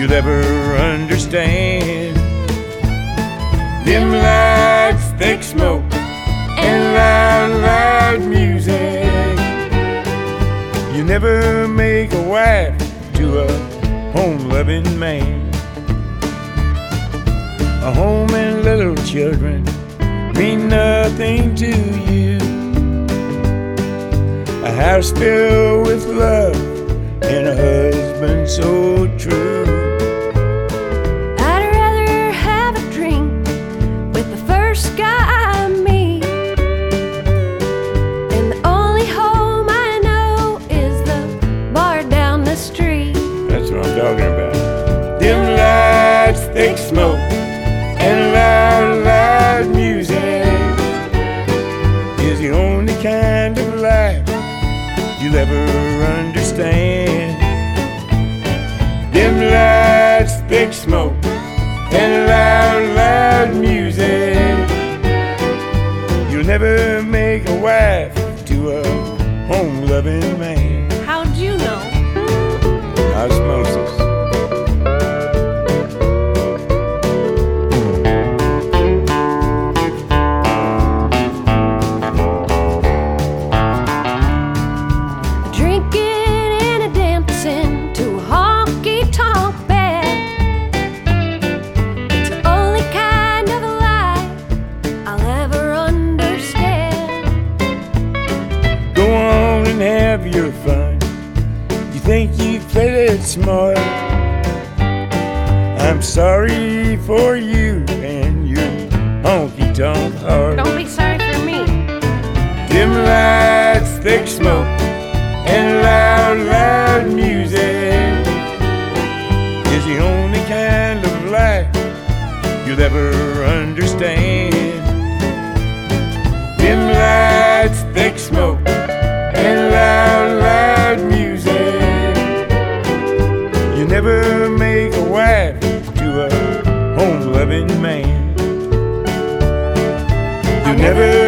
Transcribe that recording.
you'll ever understand. Dim lights, thick smoke, and loud music. You never make a wife to a home-loving man. A home and little children mean nothing to you. A house filled with love and a husband so true. I'd rather have a drink with the first guy I meet, and the only home I know is the bar down the street. That's what I'm talking about. Dim lights, thick smoke, and loud music is the only kind of life you'll ever understand. Dim lights, thick smoke, and loud music. You'll never make a wife to a home-loving man. How'd you know? Osmosis. Have your fun. You think you played it smart. I'm sorry for you and your honky-tonk heart. Don't be sorry for me. Dim lights, thick smoke, and loud music is the only kind of life you'll ever understand. Dim lights, thick smoke, and loud music. You never make a wife to a home-loving man. You never